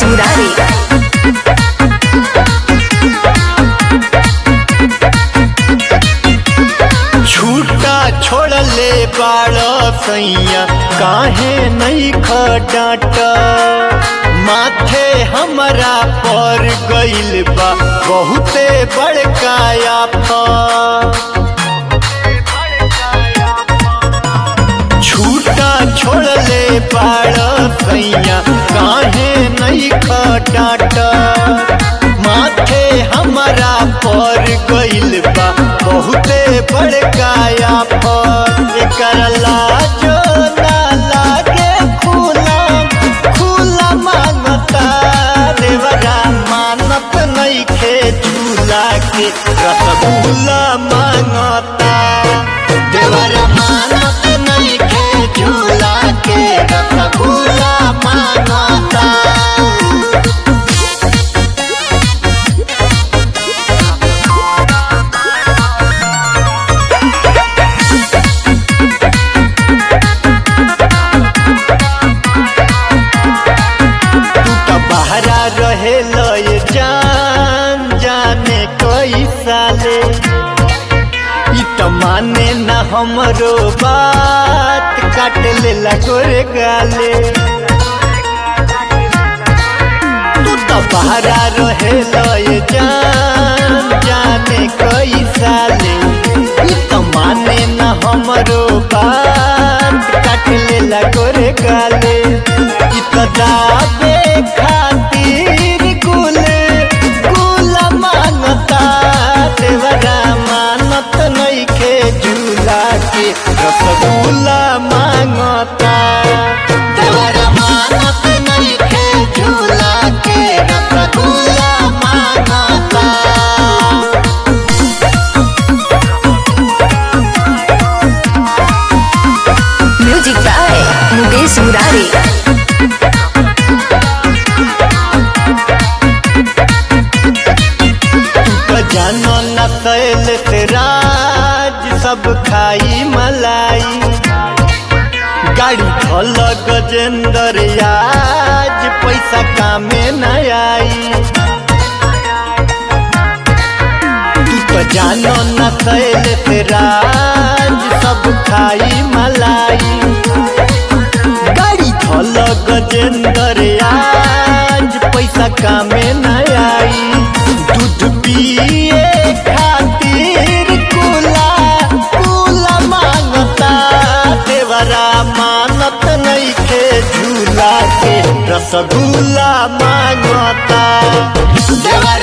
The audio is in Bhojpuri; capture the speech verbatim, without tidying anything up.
मुरारी। छूटा छोड़ले बाड़ सैया काहे नहीं खडाट माथे हमरा पर गइल बा बहुते बड़का आफत। छूटा छोड़ले बाड़ सैया काहे नहीं खडाट माथे हमरा पर गइल बा बहुते बड़का आफत। एकर लाजो ना लागे खुला खुला मांगता देवरा मानत नइखे झूला के रसगुल्ला मांगता देवरा मानत नइखे झूला के रसगुल्ला मांगता। बहरा रहे लय जान जाने कई साले इ त माने न हमरो बात काट ले लगोरे गाले। तू तो बहरा रहे लय जान जाने कई साले इ त माने न हमरो बात काट ले लगोरे गाले। इ त दाबे खातिर गुल गुल मांगता देवरा मानत नइखे झूला के रसगुल्ला मांगता देवरा मानत नइखे झूला के रसगुल्ला मांगता। Music by Mukesh Murari. जानो न सैल से राज सब खाई मलाई गाड़ी धल गजेंद्र आज पैसा कामे न आई। तू तो जानो न सैल से राज सब खाई मलाई गाड़ी धल गजेंद्र आज पैसा कामे न आई। दूध पिए खातिर कुला कुला मांगता देवरा मानत नइखे झूला के रसगुल्ला मांगता देवरा